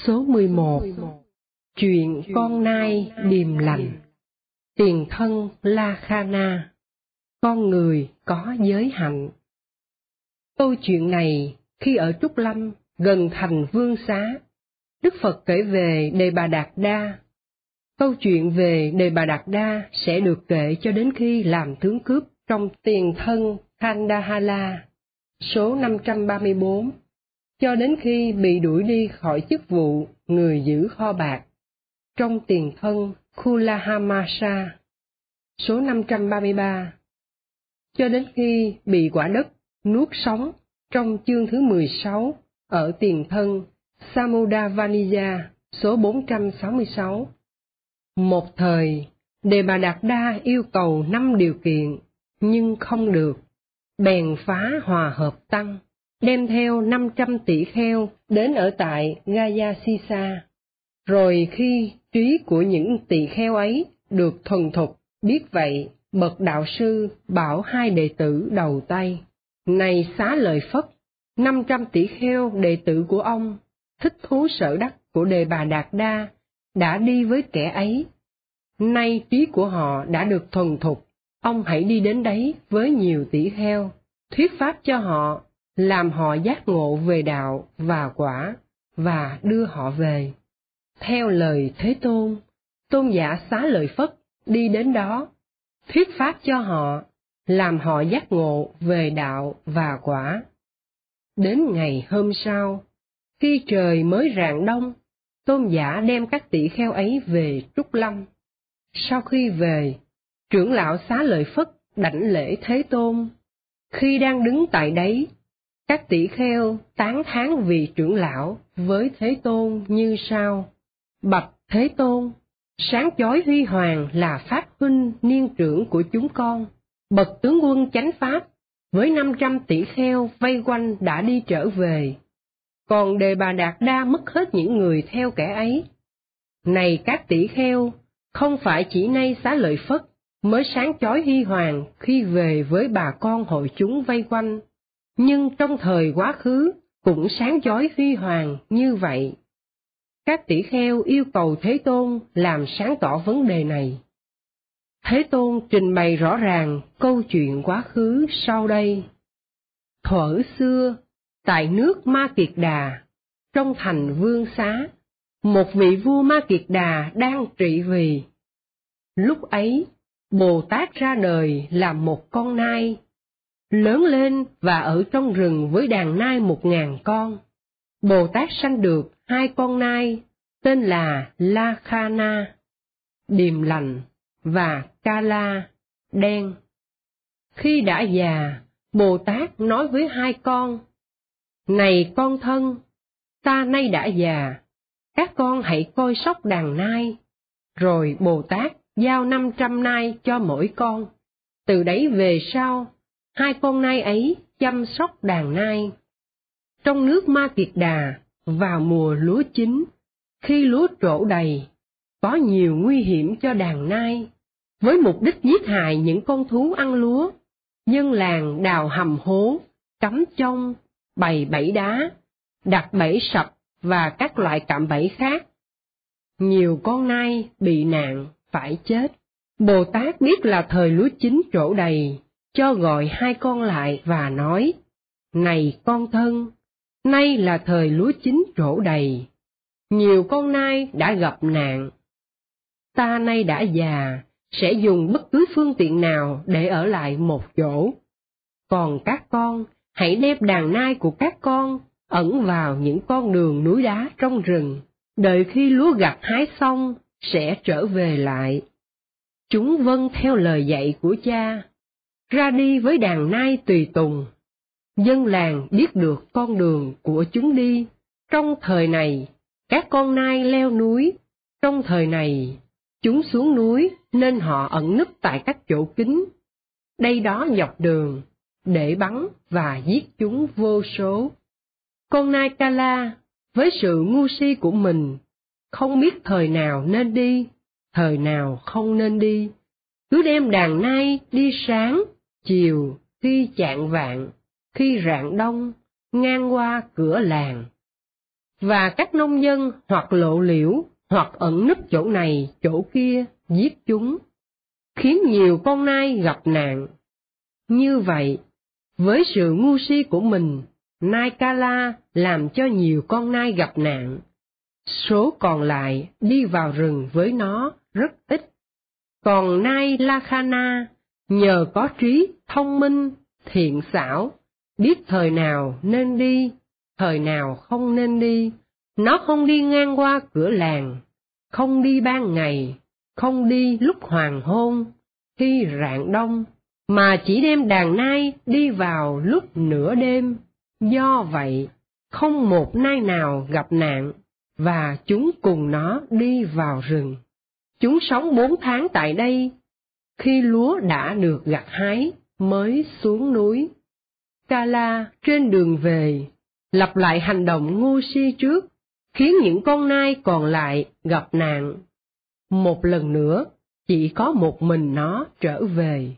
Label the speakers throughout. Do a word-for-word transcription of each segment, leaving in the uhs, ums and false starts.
Speaker 1: Số mười một. Chuyện con nai điềm lành. Tiền thân Lakkhana. Con người có giới hạnh. Câu chuyện này khi ở Trúc Lâm, gần thành Vương Xá, Đức Phật kể về Đề Bà Đạt Đa. Câu chuyện về Đề Bà Đạt Đa sẽ được kể cho đến khi làm tướng cướp trong Tiền thân Khandahala, số năm trăm ba mươi bốn, cho đến khi bị đuổi đi khỏi chức vụ người giữ kho bạc trong Tiền thân Kulahamasa, số năm trăm ba mươi ba, cho đến khi bị quả đất nuốt sống trong chương thứ mười sáu ở Tiền thân Samudavaniya, số bốn trăm sáu mươi sáu. Một thời, Đề Bà Đạt Đa yêu cầu năm điều kiện, nhưng không được, bèn phá hòa hợp tăng, đem theo năm trăm tỷ kheo đến ở tại Gayasisa. Rồi khi trí của những tỷ kheo ấy được thuần thục, biết vậy, bậc đạo sư bảo hai đệ tử đầu tay: này Xá Lợi Phất, năm trăm tỷ kheo đệ tử của ông, thích thú sở đắc của Đề Bà Đạt Đa đã đi với kẻ ấy. Nay trí của họ đã được thuần thục, ông hãy đi đến đấy với nhiều tỷ kheo, thuyết pháp cho họ, làm họ giác ngộ về đạo và quả, và đưa họ về. Theo lời Thế Tôn, tôn giả Xá Lợi Phất đi đến đó, thuyết pháp cho họ, làm họ giác ngộ về đạo và quả. Đến ngày hôm sau, khi trời mới rạng đông, tôn giả đem các tỷ kheo ấy về Trúc Lâm. Sau khi về, trưởng lão Xá Lợi Phất đảnh lễ Thế Tôn. Khi đang đứng tại đấy, các tỷ kheo tán thán vị trưởng lão với Thế Tôn như sau: bạch Thế Tôn, sáng chói huy hoàng là pháp huynh niên trưởng của chúng con, bậc tướng quân chánh pháp với năm trăm tỷ kheo vây quanh đã đi trở về, còn Đề Bà Đạt Đa mất hết những người theo kẻ ấy. Này các tỷ kheo, không phải chỉ nay Xá Lợi Phất mới sáng chói huy hoàng khi về với bà con hội chúng vây quanh, nhưng trong thời quá khứ cũng sáng chói huy hoàng như vậy. Các tỷ kheo yêu cầu Thế Tôn làm sáng tỏ vấn đề này. Thế Tôn trình bày rõ ràng câu chuyện quá khứ sau đây. Thuở xưa, tại nước Ma Kiệt Đà, trong thành Vương Xá, một vị vua Ma Kiệt Đà đang trị vì. Lúc ấy, Bồ Tát ra đời làm một con nai, lớn lên và ở trong rừng với đàn nai một ngàn con. Bồ Tát sanh được hai con nai, tên là Lakkhana, điềm lành, và Kala, đen. Khi đã già, Bồ Tát nói với hai con: này con thân, ta nay đã già, các con hãy coi sóc đàn nai. Rồi Bồ Tát giao năm trăm nai cho mỗi con. Từ đấy về sau, hai con nai ấy chăm sóc đàn nai. Trong nước Ma Kiệt Đà, vào mùa lúa chín, khi lúa trổ đầy, có nhiều nguy hiểm cho đàn nai. Với mục đích giết hại những con thú ăn lúa, dân làng đào hầm hố, cắm chông, bày bẫy đá, đặt bẫy sập và các loại cạm bẫy khác. Nhiều con nai bị nạn, phải chết. Bồ Tát biết là thời lúa chín trổ đầy, cho gọi hai con lại và nói: này con thân, nay là thời lúa chín trổ đầy, nhiều con nai đã gặp nạn. Ta nay đã già, sẽ dùng bất cứ phương tiện nào để ở lại một chỗ. Còn các con, hãy đem đàn nai của các con ẩn vào những con đường núi đá trong rừng, đợi khi lúa gặt hái xong, sẽ trở về lại. Chúng vâng theo lời dạy của cha, ra đi với đàn nai tùy tùng. Dân làng biết được con đường của chúng đi. Trong thời này, các con nai leo núi. Trong thời này, chúng xuống núi nên họ ẩn núp tại các chỗ kín. Đây đó dọc đường, để bắn và giết chúng vô số. Con nai Kala, với sự ngu si của mình, không biết thời nào nên đi, thời nào không nên đi, cứ đem đàn nai đi sáng, chiều, khi chạng vạng, khi rạng đông, ngang qua cửa làng. và các nông dân hoặc lộ liễu hoặc ẩn núp chỗ này chỗ kia giết chúng, khiến nhiều con nai gặp nạn. Như vậy, với sự ngu si của mình, nai Kala làm cho nhiều con nai gặp nạn. Số còn lại đi vào rừng với nó rất ít. Còn nai Lakhana nhờ có trí thông minh, thiện xảo, biết thời nào nên đi, thời nào không nên đi. Nó không đi ngang qua cửa làng, không đi ban ngày, không đi lúc hoàng hôn, khi rạng đông, mà chỉ đem đàn nai đi vào lúc nửa đêm. Do vậy, không một nai nào gặp nạn, và chúng cùng nó đi vào rừng. Chúng sống bốn tháng tại đây, khi lúa đã được gặt hái mới xuống núi. Kala trên đường về, lặp lại hành động ngu si trước, khiến những con nai còn lại gặp nạn. Một lần nữa, chỉ có một mình nó trở về.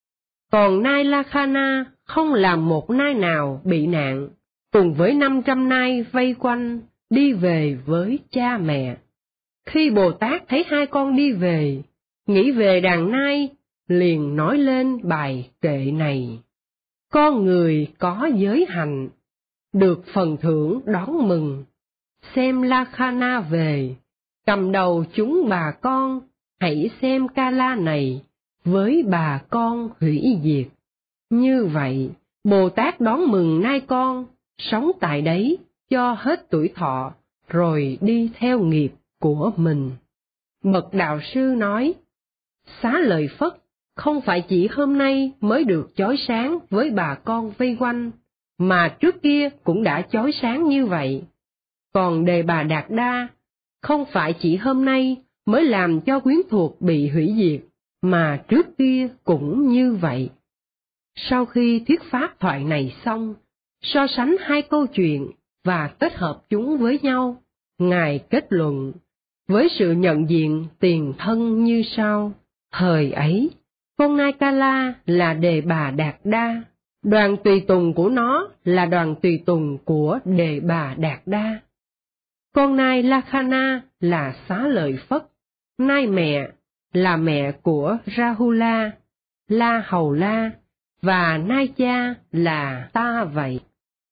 Speaker 1: Còn nai Lakhana không làm một nai nào bị nạn, cùng với năm trăm nai vây quanh, đi về với cha mẹ. Khi Bồ Tát thấy hai con đi về, nghĩ về đàn nai, liền nói lên bài kệ này. Con người có giới hạnh, được phần thưởng đón mừng. Xem Lakhana về, cầm đầu chúng bà con, hãy xem Kala này, với bà con hủy diệt. Như vậy, Bồ Tát đón mừng nai con, sống tại đấy, cho hết tuổi thọ, rồi đi theo nghiệp của mình. Bậc đạo sư nói, Xá Lợi Phất không phải chỉ hôm nay mới được chói sáng với bà con vây quanh, mà trước kia cũng đã chói sáng như vậy. Còn Đề Bà Đạt Đa không phải chỉ hôm nay mới làm cho quyến thuộc bị hủy diệt, mà trước kia cũng như vậy. Sau khi thuyết pháp thoại này xong, so sánh hai câu chuyện và kết hợp chúng với nhau, Ngài kết luận, với sự nhận diện tiền thân như sau. Thời ấy, con nai Kala là Đề Bà Đạt Đa, đoàn tùy tùng của nó là đoàn tùy tùng của Đề Bà Đạt Đa. Con nai Lakhana là Xá Lợi Phất, nai mẹ là mẹ của Rahula, La Hầu La, và nai cha là ta vậy.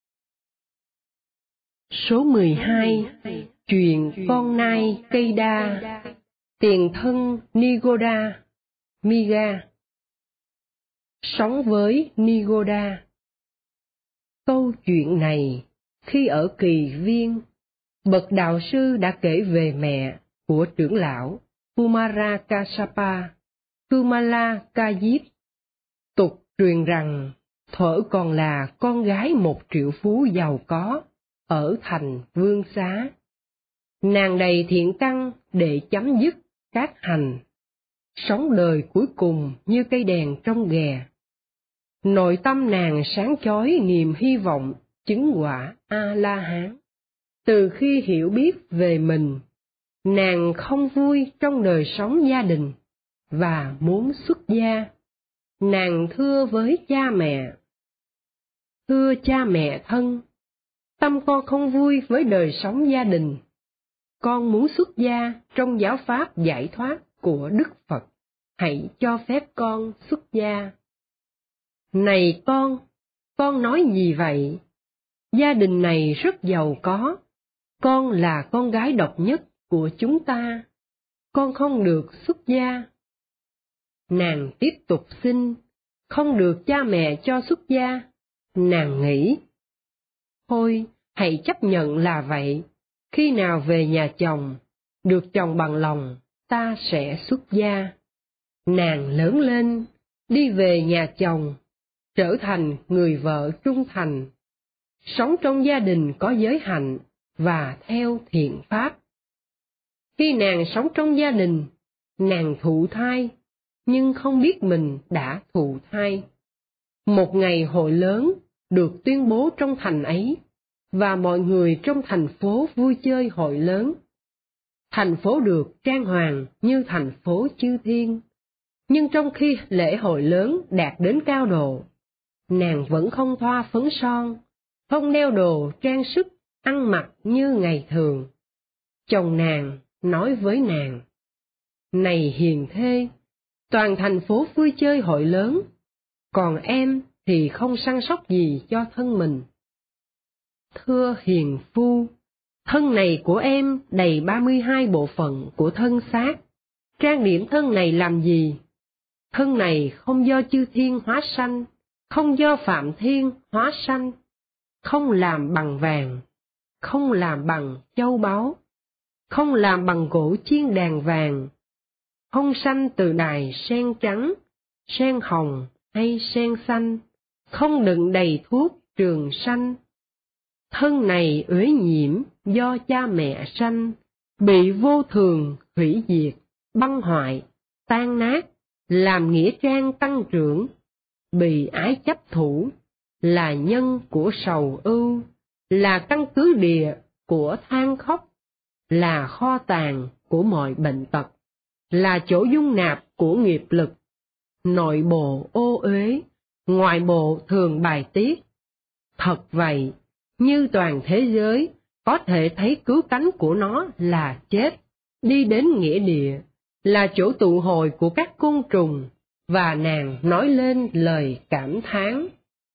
Speaker 1: Số mười hai. Chuyện con nai cây đa, tiền thân Nigoda, Miga. Sống với Nigoda. Câu chuyện này, khi ở Kỳ Viên, bậc đạo sư đã kể về mẹ của trưởng lão Kumara Kassapa, Kumala Kajip. Tục truyền rằng, thuở còn là con gái một triệu phú giàu có, ở thành Vương Xá. Nàng đầy thiện căn để chấm dứt các hành, sống đời cuối cùng như cây đèn trong ghè. Nội tâm nàng sáng chói niềm hy vọng chứng quả A-la-hán. Từ khi hiểu biết về mình, nàng không vui trong đời sống gia đình và muốn xuất gia. Nàng thưa với cha mẹ, thưa cha mẹ thân, tâm con không vui với đời sống gia đình. Con muốn xuất gia trong giáo pháp giải thoát của Đức Phật, hãy cho phép con xuất gia. Này con, con nói gì vậy? Gia đình này rất giàu có, con là con gái độc nhất của chúng ta, con không được xuất gia. Nàng tiếp tục xin, không được cha mẹ cho xuất gia. Nàng nghĩ, thôi, hãy chấp nhận là vậy, khi nào về nhà chồng, được chồng bằng lòng, ta sẽ xuất gia. Nàng lớn lên, đi về nhà chồng, trở thành người vợ trung thành, sống trong gia đình có giới hạnh và theo thiện pháp. Khi nàng sống trong gia đình, nàng thụ thai, nhưng không biết mình đã thụ thai. Một ngày hội lớn được tuyên bố trong thành ấy, và mọi người trong thành phố vui chơi hội lớn. Thành phố được trang hoàng như thành phố chư thiên, nhưng trong khi lễ hội lớn đạt đến cao độ, nàng vẫn không thoa phấn son, không đeo đồ trang sức ăn mặc như ngày thường. Chồng nàng nói với nàng: "Này hiền thê, toàn thành phố vui chơi hội lớn, còn em thì không săn sóc gì cho thân mình." "Thưa hiền phu, thân này của em đầy ba mươi hai bộ phận của thân xác, trang điểm thân này làm gì? Thân này không do chư thiên hóa sanh, không do phạm thiên hóa sanh, không làm bằng vàng, không làm bằng châu báu, không làm bằng gỗ chiên đàn vàng, không sanh từ đài sen trắng, sen hồng hay sen xanh, không đựng đầy thuốc trường sanh. Thân này uế nhiễm do cha mẹ sanh, bị vô thường hủy diệt, băng hoại, tan nát, làm nghĩa trang tăng trưởng, bị ái chấp thủ, là nhân của sầu ưu, là căn cứ địa của than khóc, là kho tàng của mọi bệnh tật, là chỗ dung nạp của nghiệp lực. Nội bộ ô uế, ngoại bộ thường bài tiết. Thật vậy, như toàn thế giới có thể thấy cứu cánh của nó là chết, đi đến nghĩa địa, là chỗ tụ hội của các côn trùng, và nàng nói lên lời cảm thán: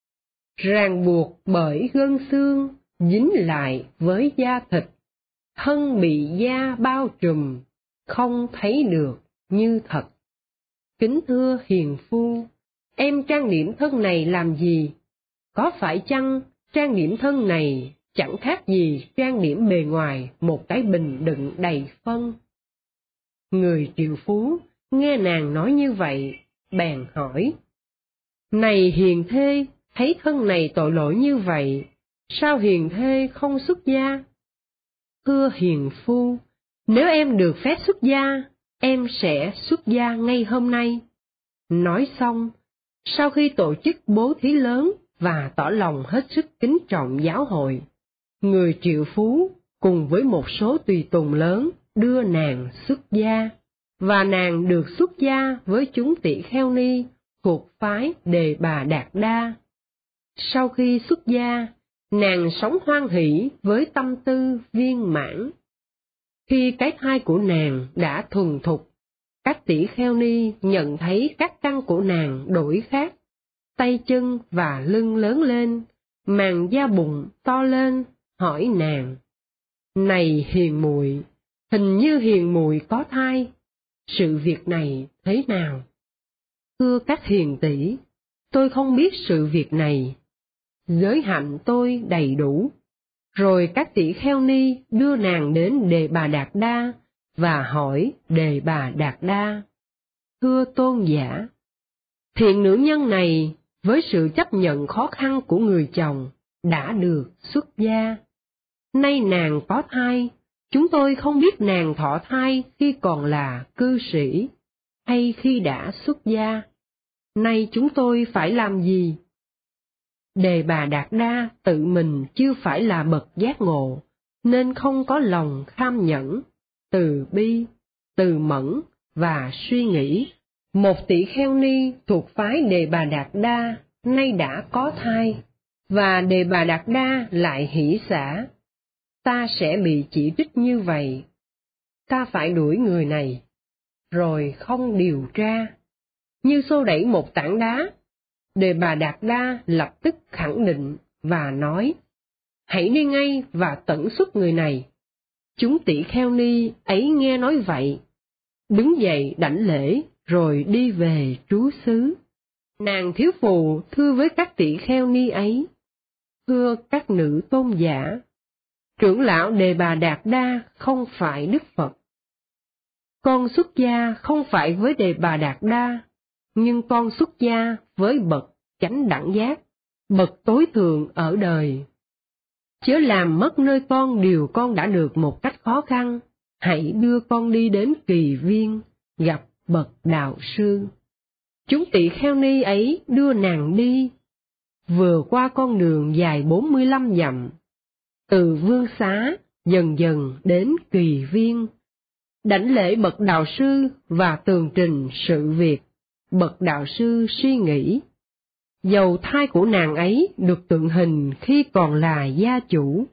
Speaker 1: ràng buộc bởi gân xương, dính lại với da thịt, thân bị da bao trùm, không thấy được như thật. Kính thưa hiền phu, em trang điểm thân này làm gì? Có phải chăng trang điểm thân này chẳng khác gì trang điểm bề ngoài một cái bình đựng đầy phân? Người triệu phú nghe nàng nói như vậy, bèn hỏi: Này hiền thê, thấy thân này tội lỗi như vậy, sao hiền thê không xuất gia? Thưa hiền phu, nếu em được phép xuất gia, em sẽ xuất gia ngay hôm nay. Nói xong, sau khi tổ chức bố thí lớn và tỏ lòng hết sức kính trọng giáo hội, người triệu phú cùng với một số tùy tùng lớn đưa nàng xuất gia, và nàng được xuất gia với chúng tỷ kheo ni thuộc phái Đề Bà Đạt Đa. Sau khi xuất gia, nàng sống hoan hỷ với tâm tư viên mãn. Khi cái thai của nàng đã thuần thục, các tỷ kheo ni nhận thấy các căn của nàng đổi khác, tay chân và lưng lớn lên, màng da bụng to lên, hỏi nàng: Này hiền muội, hình như hiền muội có thai, sự việc này thế nào? Thưa các hiền tỷ, tôi không biết sự việc này, giới hạnh tôi đầy đủ. Rồi các tỷ kheo ni đưa nàng đến Đề Bà Đạt Đa và hỏi Đề Bà Đạt Đa: Thưa tôn giả, thiện nữ nhân này với sự chấp nhận khó khăn của người chồng đã được xuất gia. Nay nàng có thai, chúng tôi không biết nàng thọ thai khi còn là cư sĩ hay khi đã xuất gia. Nay chúng tôi phải làm gì? Đề Bà Đạt Đa tự mình chưa phải là bậc giác ngộ, nên không có lòng kham nhẫn, từ bi, từ mẫn và suy nghĩ. Một tỷ kheo ni thuộc phái Đề Bà Đạt Đa nay đã có thai, và Đề Bà Đạt Đa lại hỷ xả: Ta sẽ bị chỉ trích như vậy, ta phải đuổi người này, rồi không điều tra. Như xô đẩy một tảng đá, Đề Bà Đạt Đa lập tức khẳng định và nói: Hãy đi ngay và tẩn xuất người này. Chúng tỷ kheo ni ấy nghe nói vậy, đứng dậy đảnh lễ rồi đi về trú xứ. Nàng thiếu phụ thưa với các tỷ kheo ni ấy: Thưa các nữ tôn giả, trưởng lão Đề Bà Đạt Đa không phải Đức Phật. Con xuất gia không phải với Đề Bà Đạt Đa, nhưng con xuất gia với bậc chánh đẳng giác, bậc tối thượng ở đời. Chớ làm mất nơi con điều con đã được một cách khó khăn, hãy đưa con đi đến Kỳ Viên, gặp bậc đạo sư. Chúng tỷ kheo ni ấy đưa nàng đi, vừa qua con đường dài bốn mươi lăm dặm, từ Vương Xá dần dần đến Kỳ Viên, đảnh lễ bậc đạo sư và tường trình sự việc. Bậc đạo sư suy nghĩ, dầu thai của nàng ấy được tượng hình khi còn là gia chủ,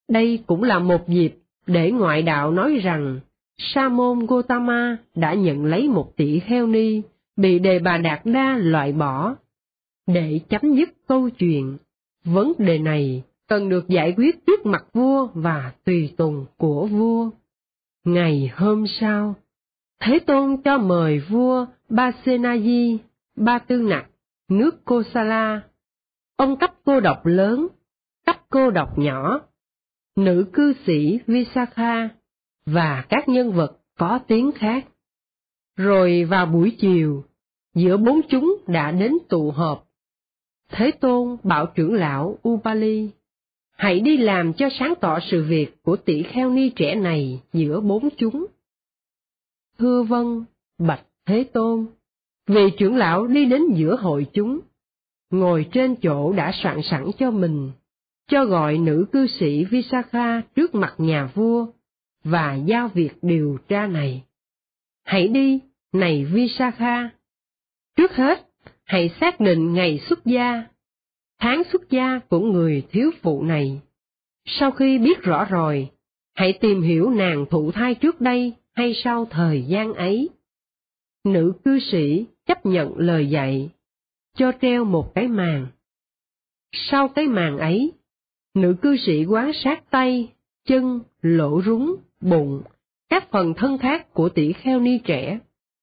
Speaker 1: Đây cũng là một dịp để ngoại đạo nói rằng Sa môn Gotama đã nhận lấy một tỷ kheo ni bị Đề Bà Đạt Đa loại bỏ. Để chấm dứt câu chuyện, vấn đề này cần được giải quyết trước mặt vua và tùy tùng của vua. Ngày hôm sau, Thế Tôn cho mời vua Basenaji, Ba Tư Nặc, nước Kosala. Ông cấp cô độc lớn, cấp cô độc nhỏ, nữ cư sĩ Visakha và các nhân vật có tiếng khác. Rồi vào buổi chiều, giữa bốn chúng đã đến tụ họp. Thế Tôn bảo trưởng lão Upali, hãy đi làm cho sáng tỏ sự việc của tỷ kheo ni trẻ này giữa bốn chúng. Thưa vâng, bạch Thế Tôn. Vị trưởng lão đi đến giữa hội chúng, ngồi trên chỗ đã soạn sẵn cho mình, cho gọi nữ cư sĩ Visakha trước mặt nhà vua, và giao việc điều tra này. Hãy đi, này Visakha. Trước hết, hãy xác định ngày xuất gia, tháng xuất gia của người thiếu phụ này. Sau khi biết rõ rồi, hãy tìm hiểu nàng thụ thai trước đây hay sau thời gian ấy. Nữ cư sĩ chấp nhận lời dạy, cho treo một cái màn. Sau cái màn ấy, nữ cư sĩ quan sát tay, chân, lỗ rúng, bụng, các phần thân khác của tỷ kheo ni trẻ.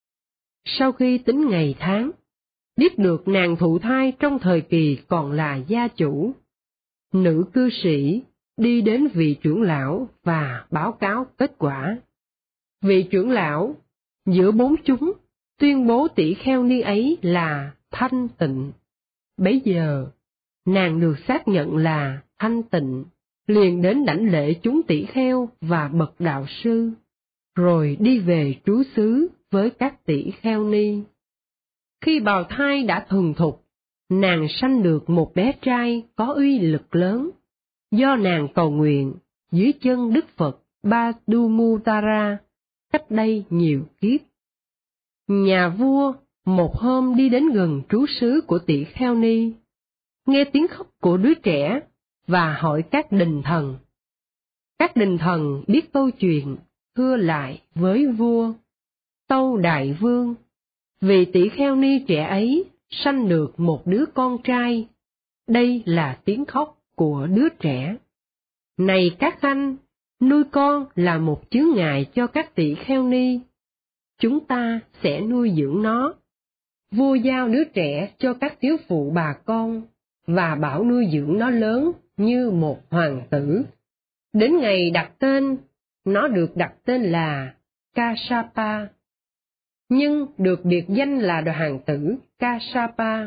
Speaker 1: Sau khi tính ngày tháng, biết được nàng thụ thai trong thời kỳ còn là gia chủ, nữ cư sĩ đi đến vị trưởng lão và báo cáo kết quả. Vị trưởng lão giữa bốn chúng tuyên bố tỷ kheo ni ấy là thanh tịnh. Bấy giờ, nàng được xác nhận là thanh tịnh, liền đến đảnh lễ chúng tỷ kheo và bậc đạo sư, rồi đi về trú xứ với các tỷ kheo ni. Khi bào thai đã thuần thục, nàng sanh được một bé trai có uy lực lớn, do nàng cầu nguyện dưới chân Đức Phật Padumutara cách đây nhiều kiếp. Nhà vua một hôm đi đến gần trú xứ của tỷ kheo ni, nghe tiếng khóc của đứa trẻ và hỏi các đình thần. Các đình thần biết câu chuyện, thưa lại với vua: Tâu đại vương, vì tỷ kheo ni trẻ ấy sanh được một đứa con trai, đây là tiếng khóc của đứa trẻ. Này các khanh, nuôi con là một chướng ngại cho các tỷ kheo ni, chúng ta sẽ nuôi dưỡng nó. Vua giao đứa trẻ cho các thiếu phụ bà con, và bảo nuôi dưỡng nó lớn như một hoàng tử. Đến ngày đặt tên, nó được đặt tên là Kassapa, nhưng được biệt danh là hoàng tử Kassapa.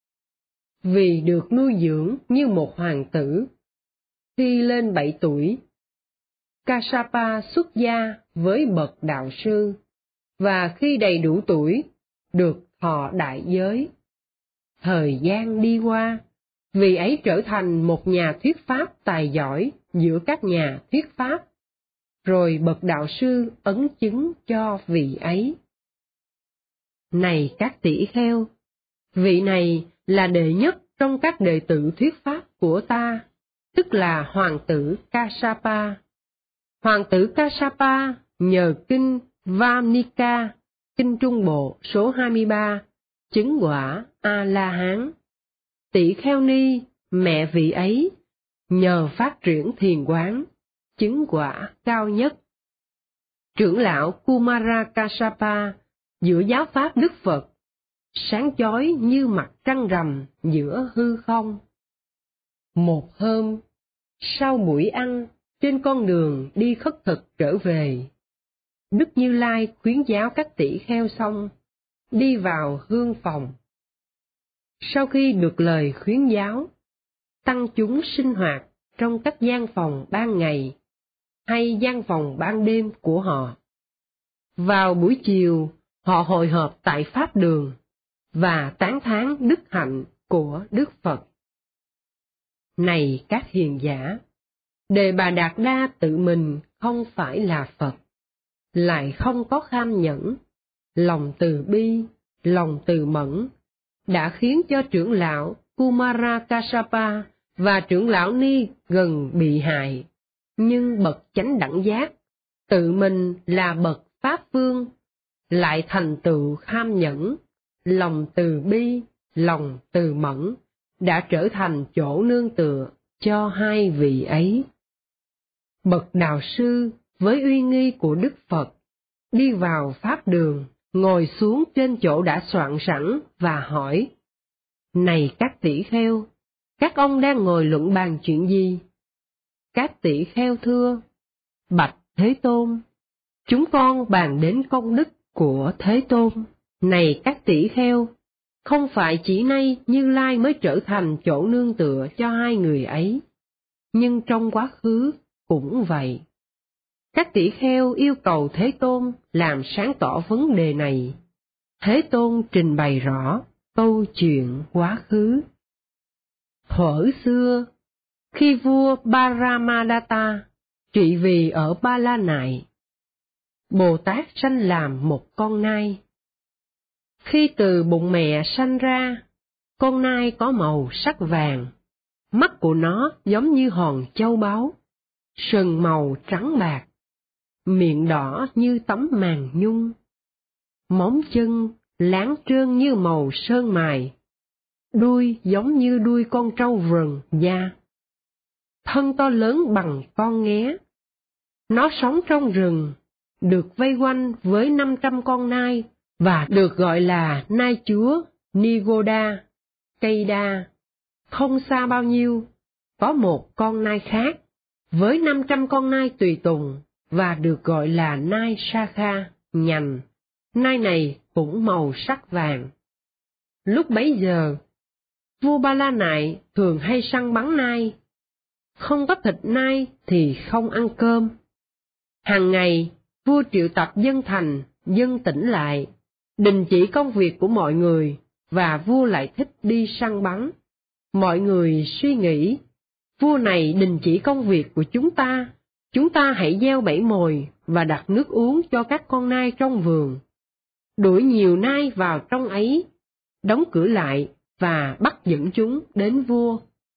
Speaker 1: Vì được nuôi dưỡng như một hoàng tử, khi lên bảy tuổi, Kassapa xuất gia với bậc đạo sư, và khi đầy đủ tuổi, được thọ đại giới. Thời gian đi qua, vị ấy trở thành một nhà thuyết pháp tài giỏi giữa các nhà thuyết pháp, rồi bậc đạo sư ấn chứng cho vị ấy. Này các tỷ kheo, vị này là đệ nhất trong các đệ tử thuyết pháp của ta, tức là hoàng tử Kassapa. Hoàng tử Kassapa nhờ kinh Vamnika, kinh Trung Bộ số hai mươi ba, chứng quả A-la-hán. Tỷ kheo ni, mẹ vị ấy, nhờ phát triển thiền quán, chứng quả cao nhất. Trưởng lão Kumara Kassapa giữa giáo pháp Đức Phật, sáng chói như mặt trăng rằm giữa hư không. Một hôm, sau buổi ăn, trên con đường đi khất thực trở về, Đức Như Lai khuyến giáo các tỷ kheo xong, đi vào hương phòng. Sau khi được lời khuyến giáo, tăng chúng sinh hoạt trong các gian phòng ban ngày hay gian phòng ban đêm của họ. Vào buổi chiều, họ hội họp tại Pháp đường và tán thán đức hạnh của Đức Phật. Này các hiền giả, Đề Bà Đạt Đa tự mình không phải là Phật, lại không có kham nhẫn, lòng từ bi, lòng từ mẫn, đã khiến cho trưởng lão Kumara Kassapa và trưởng lão Ni gần bị hại. nhưng bậc chánh đẳng giác, tự mình là bậc Pháp Vương, lại thành tựu kham nhẫn, lòng từ bi, lòng từ mẫn, đã trở thành chỗ nương tựa cho hai vị ấy. Bậc đạo sư với uy nghi của Đức Phật, đi vào Pháp đường, ngồi xuống trên chỗ đã soạn sẵn và hỏi: Này các tỷ kheo, các ông đang ngồi luận bàn chuyện gì? Các tỷ kheo thưa: Bạch Thế Tôn, chúng con bàn đến công đức của Thế Tôn. Này các tỷ kheo, không phải chỉ nay Như Lai mới trở thành chỗ nương tựa cho hai người ấy, nhưng trong quá khứ cũng vậy. Các tỷ kheo yêu cầu Thế Tôn làm sáng tỏ vấn đề này. Thế Tôn trình bày rõ câu chuyện quá khứ. Thuở xưa, khi vua Paramadata trị vì ở Ba La Nại, Bồ Tát sanh làm một con nai. Khi từ bụng mẹ sanh ra, con nai có màu sắc vàng, mắt của nó giống như hòn châu báu, sừng màu trắng bạc, miệng đỏ như tấm màn nhung, móng chân láng trơn như màu sơn mài, đuôi giống như đuôi con trâu rừng da, thân to lớn bằng con nghé. Nó sống trong rừng, được vây quanh với năm trăm con nai và được gọi là nai chúa Nigoda, cây đa. Không xa bao nhiêu, có một con nai khác với năm trăm con nai tùy tùng và được gọi là nai Sakha, nhành. Nai này cũng màu sắc vàng. Lúc bấy giờ, vua Ba La Nại thường hay săn bắn nai. Không có thịt nai thì không ăn cơm. Hàng ngày, vua triệu tập dân thành, dân tỉnh lại, đình chỉ công việc của mọi người, và vua lại thích đi săn bắn. Mọi người suy nghĩ, vua này đình chỉ công việc của chúng ta, chúng ta hãy gieo bẫy mồi và đặt nước uống cho các con nai trong vườn. Đuổi nhiều nai vào trong ấy, đóng cửa lại và bắt dẫn chúng đến vua.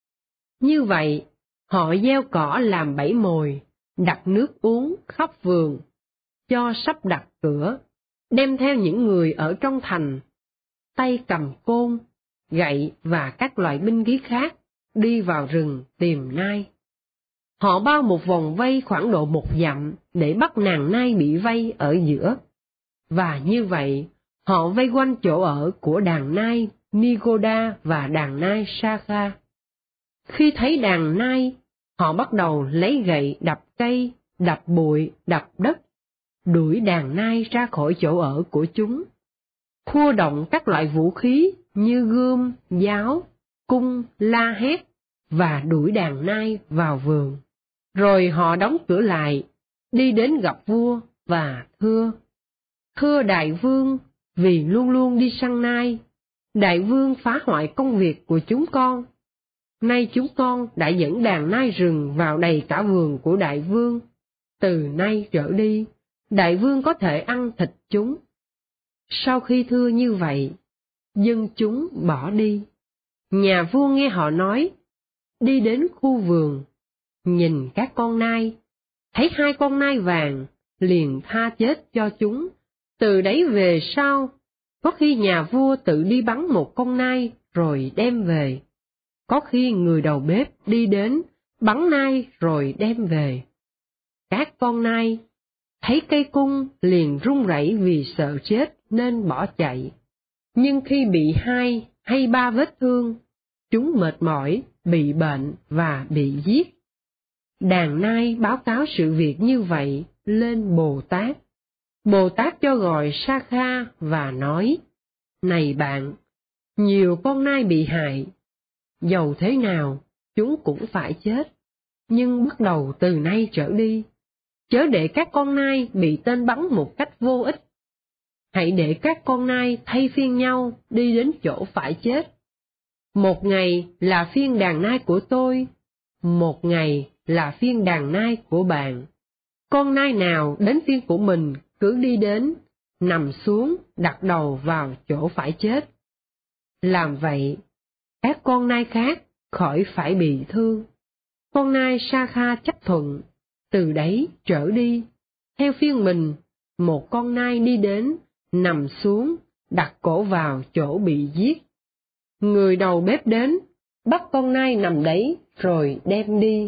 Speaker 1: Như vậy, họ gieo cỏ làm bẫy mồi, đặt nước uống khắp vườn, cho sắp đặt cửa, đem theo những người ở trong thành, tay cầm côn, gậy và các loại binh khí khác, đi vào rừng tìm nai. Họ bao một vòng vây khoảng độ một dặm để bắt nàng nai bị vây ở giữa. Và như vậy, họ vây quanh chỗ ở của đàn nai Nigoda và đàn nai Sakha. Khi thấy đàn nai, họ bắt đầu lấy gậy đập cây, đập bụi, đập đất, đuổi đàn nai ra khỏi chỗ ở của chúng, khua động các loại vũ khí như gươm, giáo, cung, la hét, và đuổi đàn nai vào vườn. Rồi họ đóng cửa lại, đi đến gặp vua và thưa: Thưa đại vương, vì luôn luôn đi săn nai, đại vương phá hoại công việc của chúng con. Nay chúng con đã dẫn đàn nai rừng vào đầy cả vườn của đại vương. Từ nay trở đi, đại vương có thể ăn thịt chúng. Sau khi thưa như vậy, dân chúng bỏ đi. Nhà vua nghe họ nói, đi đến khu vườn, nhìn các con nai, thấy hai con nai vàng, liền tha chết cho chúng. Từ đấy về sau, có khi nhà vua tự đi bắn một con nai rồi đem về. Có khi người đầu bếp đi đến, bắn nai rồi đem về. Các con nai thấy cây cung liền run rẩy vì sợ chết nên bỏ chạy. Nhưng khi bị hai hay ba vết thương, chúng mệt mỏi, bị bệnh và bị giết. Đàn nai báo cáo sự việc như vậy lên Bồ Tát. Bồ Tát cho gọi Sakha và nói: Này bạn, nhiều con nai bị hại, dầu thế nào chúng cũng phải chết, nhưng bắt đầu từ nay trở đi, chớ để các con nai bị tên bắn một cách vô ích. Hãy để các con nai thay phiên nhau đi đến chỗ phải chết. Một ngày là phiên đàn nai của tôi, một ngày là phiên đàn nai của bạn. Con nai nào đến phiên của mình cứ đi đến, nằm xuống, đặt đầu vào chỗ phải chết. Làm vậy, các con nai khác khỏi phải bị thương. Con nai Sakha chấp thuận, Từ đấy trở đi, theo phiên mình, một con nai đi đến, nằm xuống, đặt cổ vào chỗ bị giết. Người đầu bếp đến, bắt con nai nằm đấy, rồi đem đi.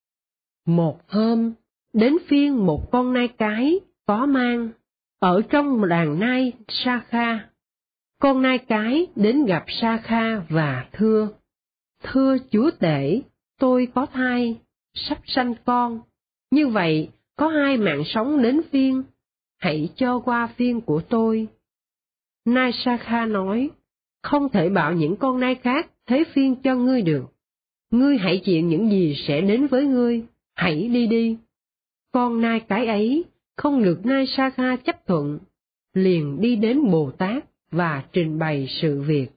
Speaker 1: Một hôm, đến phiên một con nai cái có mang, ở trong đàn nai Sa-kha. Con nai cái đến gặp Sa-kha và thưa: Thưa chúa tể, tôi có thai, sắp sanh con, như vậy có hai mạng sống đến phiên, hãy cho qua phiên của tôi. Nai Sa-kha nói: Không thể bảo những con nai khác thế phiên cho ngươi được. Ngươi hãy chịu những gì sẽ đến với ngươi, hãy đi đi. Con nai cái ấy không được nai Sa-kha chấp thuận, liền đi đến Bồ Tát và trình bày sự việc.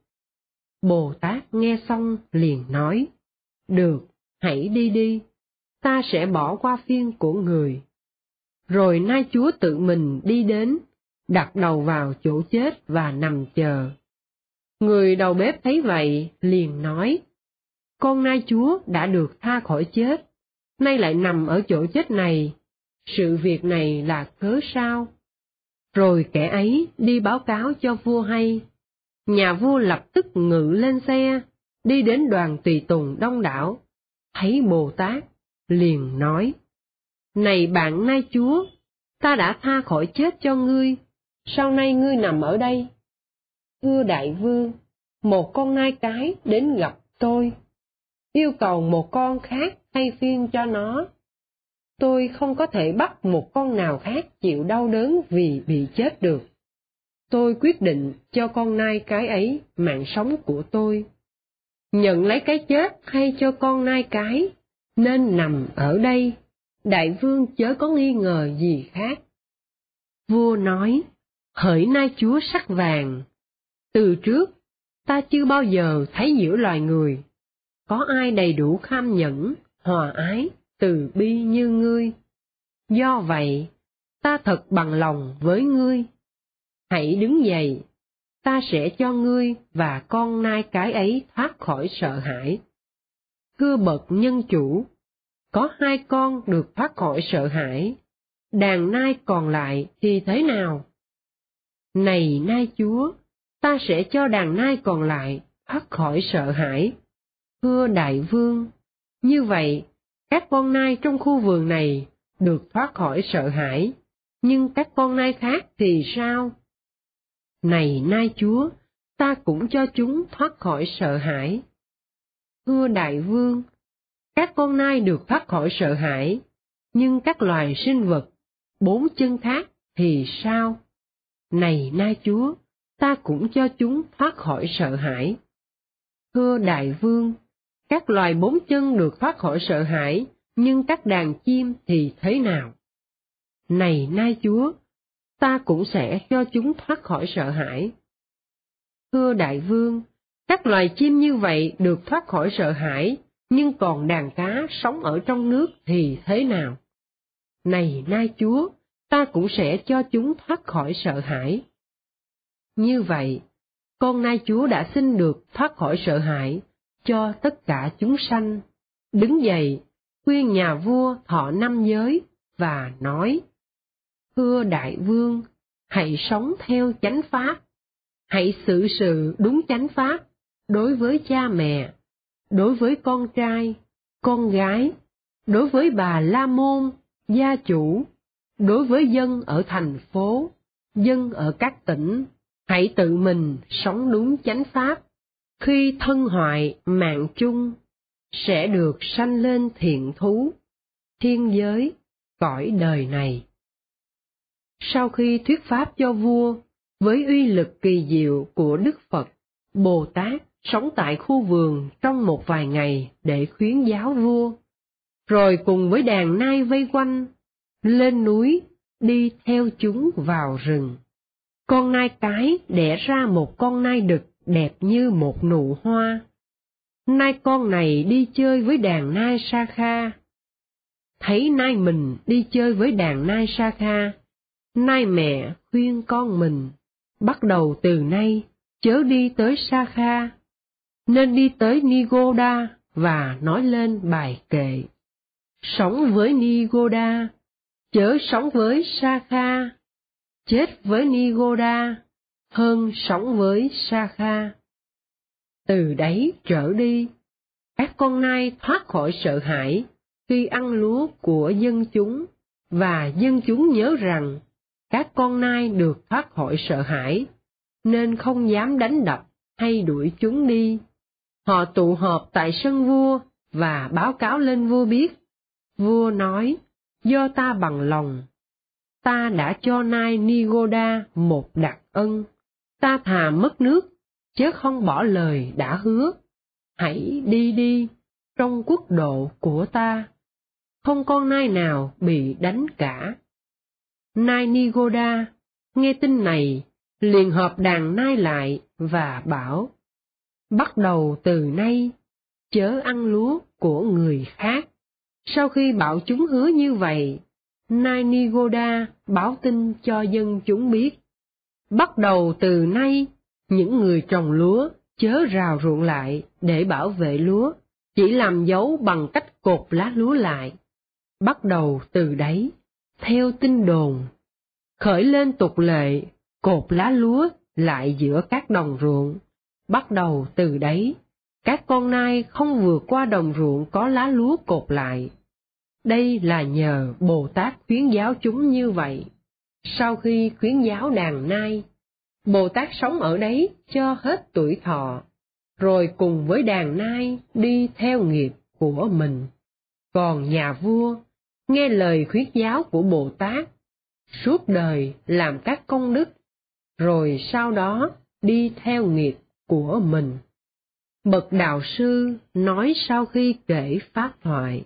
Speaker 1: Bồ Tát nghe xong liền nói: Được, hãy đi đi, ta sẽ bỏ qua phiên của người. Rồi nai chúa tự mình đi đến, đặt đầu vào chỗ chết và nằm chờ. Người đầu bếp thấy vậy liền nói: Con nai chúa đã được tha khỏi chết, nay lại nằm ở chỗ chết này, sự việc này là cớ sao? Rồi kẻ ấy đi báo cáo cho vua hay. Nhà vua lập tức ngự lên xe, đi đến đoàn tùy tùng đông đảo, thấy Bồ Tát, liền nói: Này bạn nai chúa, ta đã tha khỏi chết cho ngươi, sau nay ngươi nằm ở đây. Thưa đại vương, một con nai cái đến gặp tôi, yêu cầu một con khác thay phiên cho nó. Tôi không có thể bắt một con nào khác chịu đau đớn vì bị chết được. Tôi quyết định cho con nai cái ấy mạng sống của tôi. Nhận lấy cái chết hay cho con nai cái, nên nằm ở đây, đại vương chớ có nghi ngờ gì khác. Vua nói: Hỡi nai chúa sắc vàng, từ trước, ta chưa bao giờ thấy giữa loài người, có ai đầy đủ kham nhẫn, hòa ái, từ bi như ngươi. Do vậy, ta thật bằng lòng với ngươi. Hãy đứng dậy, ta sẽ cho ngươi và con nai cái ấy thoát khỏi sợ hãi. Thưa bậc nhân chủ, có hai con được thoát khỏi sợ hãi, đàn nai còn lại thì thế nào? Này nai chúa, ta sẽ cho đàn nai còn lại thoát khỏi sợ hãi. Thưa đại vương, như vậy, các con nai trong khu vườn này được thoát khỏi sợ hãi, nhưng các con nai khác thì sao? Này nai chúa, ta cũng cho chúng thoát khỏi sợ hãi. Thưa đại vương, các con nai được thoát khỏi sợ hãi, nhưng các loài sinh vật, bốn chân khác thì sao? Này nai chúa, ta cũng cho chúng thoát khỏi sợ hãi. Thưa đại vương, các loài bốn chân được thoát khỏi sợ hãi, nhưng các đàn chim thì thế nào? Này nai chúa, ta cũng sẽ cho chúng thoát khỏi sợ hãi. Thưa đại vương, các loài chim như vậy được thoát khỏi sợ hãi, nhưng còn đàn cá sống ở trong nước thì thế nào? Này nai chúa, ta cũng sẽ cho chúng thoát khỏi sợ hãi. Như vậy, con nai chúa đã xin được thoát khỏi sợ hãi cho tất cả chúng sanh, đứng dậy, khuyên nhà vua thọ năm giới, và nói: Thưa đại vương, hãy sống theo chánh pháp, hãy xử sự đúng chánh pháp đối với cha mẹ, đối với con trai, con gái, đối với bà la môn, gia chủ, đối với dân ở thành phố, dân ở các tỉnh. Hãy tự mình sống đúng chánh pháp, khi thân hoại mạng chung, sẽ được sanh lên thiện thú, thiên giới, cõi đời này. Sau khi thuyết pháp cho vua, với uy lực kỳ diệu của Đức Phật, Bồ Tát sống tại khu vườn trong một vài ngày để khuyến giáo vua, rồi cùng với đàn nai vây quanh, lên núi, đi theo chúng vào rừng. Con nai cái đẻ ra một con nai đực đẹp như một nụ hoa. Nai con này đi chơi với đàn nai Sa-kha. Thấy nai mình đi chơi với đàn nai Sa-kha, nai mẹ khuyên con mình, bắt đầu từ nay, chớ đi tới Sa-kha, nên đi tới Nigoda và nói lên bài kệ. sống với Nigoda, chớ sống với Sakha, chết với Nigoda, hơn sống với Sakha. Từ đấy trở đi, các con nai thoát khỏi sợ hãi khi ăn lúa của dân chúng, và dân chúng nhớ rằng các con nai được thoát khỏi sợ hãi, nên không dám đánh đập hay đuổi chúng đi. Họ tụ họp tại sân vua và báo cáo lên vua biết. Vua nói, do ta bằng lòng, ta đã cho nai Nigoda một đặc ân, ta thà mất nước, chứ không bỏ lời đã hứa. Hãy đi đi, trong quốc độ của ta, không con nai nào bị đánh cả. Nai Nigoda nghe tin này, liền họp đàn nai lại và bảo, bắt đầu từ nay, chớ ăn lúa của người khác. Sau khi bảo chúng hứa như vậy, nai Nigoda báo tin cho dân chúng biết, bắt đầu từ nay, những người trồng lúa chớ rào ruộng lại để bảo vệ lúa, chỉ làm dấu bằng cách cột lá lúa lại. Bắt đầu từ đấy, theo tin đồn, khởi lên tục lệ cột lá lúa lại giữa các đồng ruộng. Bắt đầu từ đấy, các con nai không vượt qua đồng ruộng có lá lúa cột lại. Đây là nhờ Bồ Tát khuyến giáo chúng như vậy. Sau khi khuyến giáo đàn nai, Bồ Tát sống ở đấy cho hết tuổi thọ, rồi cùng với đàn nai đi theo nghiệp của mình. Còn nhà vua, nghe lời khuyến giáo của Bồ Tát, suốt đời làm các công đức, rồi sau đó đi theo nghiệp của mình. Bậc đạo sư nói sau khi kể pháp thoại,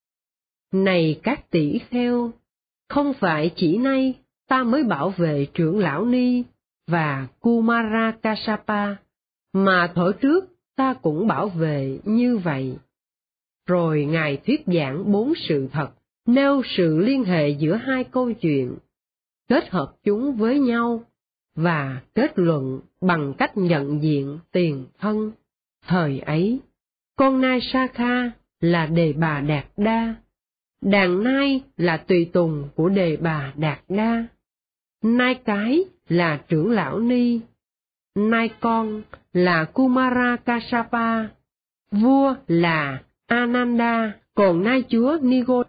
Speaker 1: này các tỷ kheo, không phải chỉ nay ta mới bảo vệ trưởng lão Ni và Kumara Kassapa, mà thuở trước ta cũng bảo vệ như vậy. Rồi Ngài thuyết giảng bốn sự thật, nêu sự liên hệ giữa hai câu chuyện, kết hợp chúng với nhau, và kết luận bằng cách nhận diện tiền thân. Thời ấy, con nai Sakha là Đề Bà Đạt Đa, đàn nai là tùy tùng của Đề Bà Đạt Đa, nai cái là trưởng lão Ni, nai con là Kumara Kassapa, vua là Ananda, còn nai chúa Nigoda.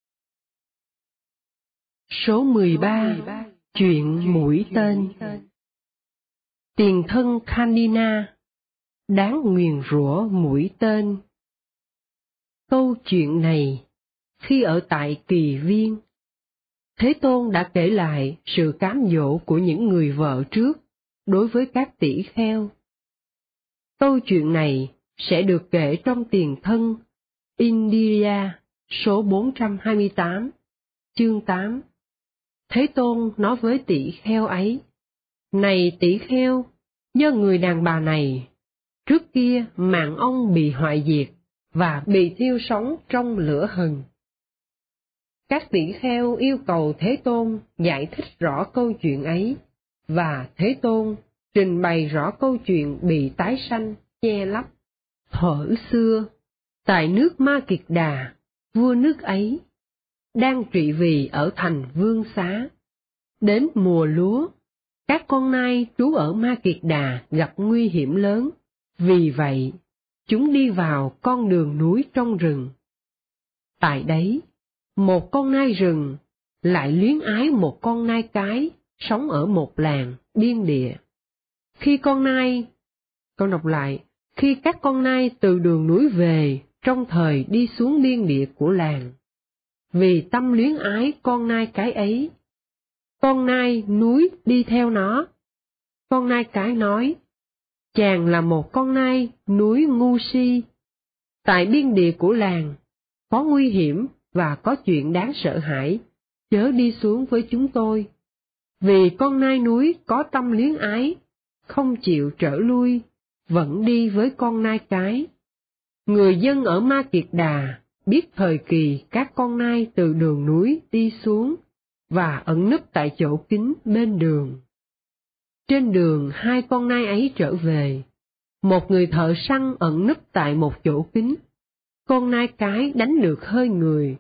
Speaker 1: Số mười ba. Chuyện mũi tên. Tiền thân Khandina đáng nguyền rủa mũi tên. Câu chuyện này, khi ở tại Kỳ Viên, Thế Tôn đã kể lại sự cám dỗ của những người vợ trước đối với các tỷ kheo. Câu chuyện này sẽ được kể trong Tiền thân Indira số bốn trăm hai mươi tám, chương tám. Thế Tôn nói với tỷ kheo ấy, này tỷ kheo, do người đàn bà này, trước kia mạng ông bị hoại diệt và bị thiêu sống trong lửa hừng. Các tỷ kheo yêu cầu Thế Tôn giải thích rõ câu chuyện ấy, và Thế Tôn trình bày rõ câu chuyện bị tái sanh, che lấp. Thuở xưa, tại nước Ma Kiệt Đà, vua nước ấy đang trị vì ở thành Vương Xá. Đến mùa lúa, các con nai trú ở Ma Kiệt Đà gặp nguy hiểm lớn, vì vậy chúng đi vào con đường núi trong rừng. Tại đấy, một con nai rừng lại luyến ái một con nai cái sống ở một làng biên địa. Khi con nai, con đọc lại, khi các con nai từ đường núi về trong thời đi xuống biên địa của làng, vì tâm luyến ái con nai cái ấy, con nai núi đi theo nó. Con nai cái nói, chàng là một con nai núi ngu si. Tại biên địa của làng, có nguy hiểm và có chuyện đáng sợ hãi, chớ đi xuống với chúng tôi. Vì con nai núi có tâm luyến ái, không chịu trở lui, vẫn đi với con nai cái. Người dân ở Ma Kiệt Đà biết thời kỳ các con nai từ đường núi đi xuống và ẩn núp tại chỗ kín bên đường. Trên đường hai con nai ấy trở về, một người thợ săn ẩn núp tại một chỗ kín. Con nai cái đánh được hơi người,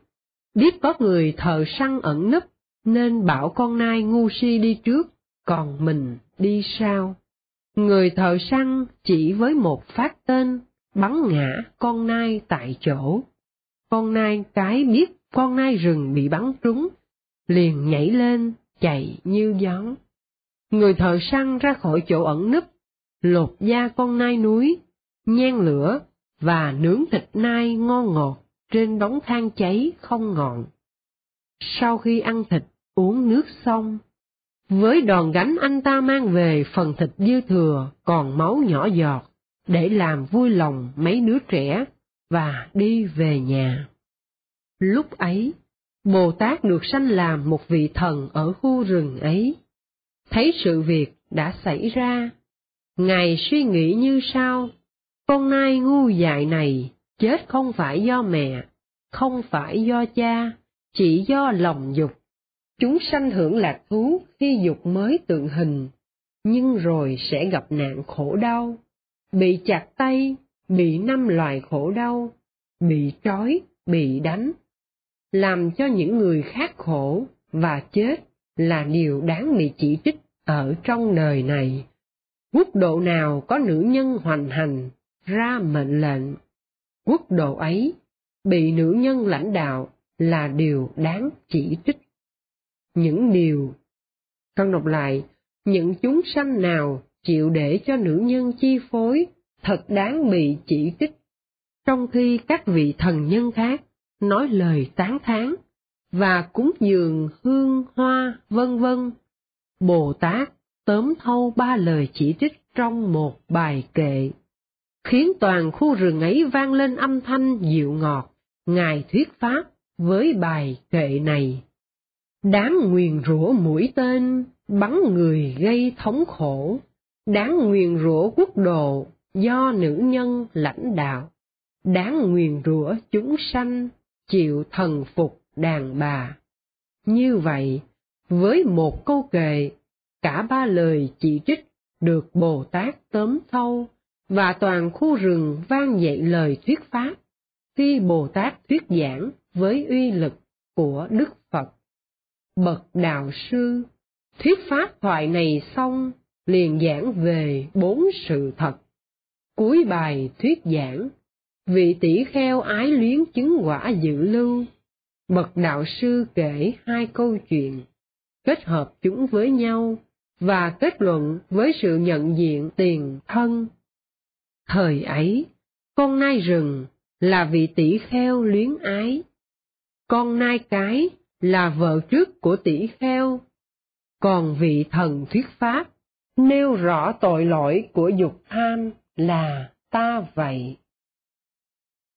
Speaker 1: Biết có người thợ săn ẩn nấp, nên bảo con nai ngu si đi trước, còn mình đi sau. Người thợ săn chỉ với một phát tên, bắn ngã con nai tại chỗ. Con nai cái biết con nai rừng bị bắn trúng, liền nhảy lên, chạy như gió. Người thợ săn ra khỏi chỗ ẩn nấp, lột da con nai núi, nhen lửa và nướng thịt nai ngon ngọt trên đống than cháy không ngọn. Sau khi ăn thịt, uống nước xong, với đòn gánh anh ta mang về phần thịt dư thừa còn máu nhỏ giọt, để làm vui lòng mấy đứa trẻ, và đi về nhà. Lúc ấy, Bồ Tát được sanh làm một vị thần ở khu rừng ấy. Thấy sự việc đã xảy ra, Ngài suy nghĩ như sau: con nai ngu dại này chết không phải do mẹ, không phải do cha, chỉ do lòng dục. Chúng sanh hưởng lạc thú khi dục mới tượng hình, nhưng rồi sẽ gặp nạn khổ đau, bị chặt tay, bị năm loài khổ đau, bị trói, bị đánh, làm cho những người khác khổ, và chết là điều đáng bị chỉ trích ở trong đời này. Quốc độ nào có nữ nhân hoành hành, ra mệnh lệnh, quốc độ ấy bị nữ nhân lãnh đạo là điều đáng chỉ trích. Những điều, con đọc lại, những chúng sanh nào chịu để cho nữ nhân chi phối, thật đáng bị chỉ trích, trong khi các vị thần nhân khác nói lời tán thán và cúng dường hương hoa vân vân. Bồ Tát tóm thâu ba lời chỉ trích trong một bài kệ, khiến toàn khu rừng ấy vang lên âm thanh dịu ngọt. Ngài thuyết pháp với bài kệ này: đáng nguyền rủa mũi tên bắn người gây thống khổ, đáng nguyền rủa quốc độ do nữ nhân lãnh đạo, đáng nguyền rủa chúng sanh chịu thần phục đàn bà. Như vậy, với một câu kệ, cả ba lời chỉ trích được Bồ Tát tóm thâu, và toàn khu rừng vang dậy lời thuyết pháp, khi Bồ Tát thuyết giảng với uy lực của Đức Phật. Bậc đạo sư thuyết pháp thoại này xong, liền giảng về bốn sự thật. Cuối bài thuyết giảng, vị tỷ kheo ái luyến chứng quả dự lưu. Bậc đạo sư kể hai câu chuyện, kết hợp chúng với nhau và kết luận với sự nhận diện tiền thân. Thời ấy, con nai rừng là vị tỷ kheo luyến ái, con nai cái là vợ trước của tỷ kheo, còn vị thần thuyết pháp nêu rõ tội lỗi của dục tham là ta vậy.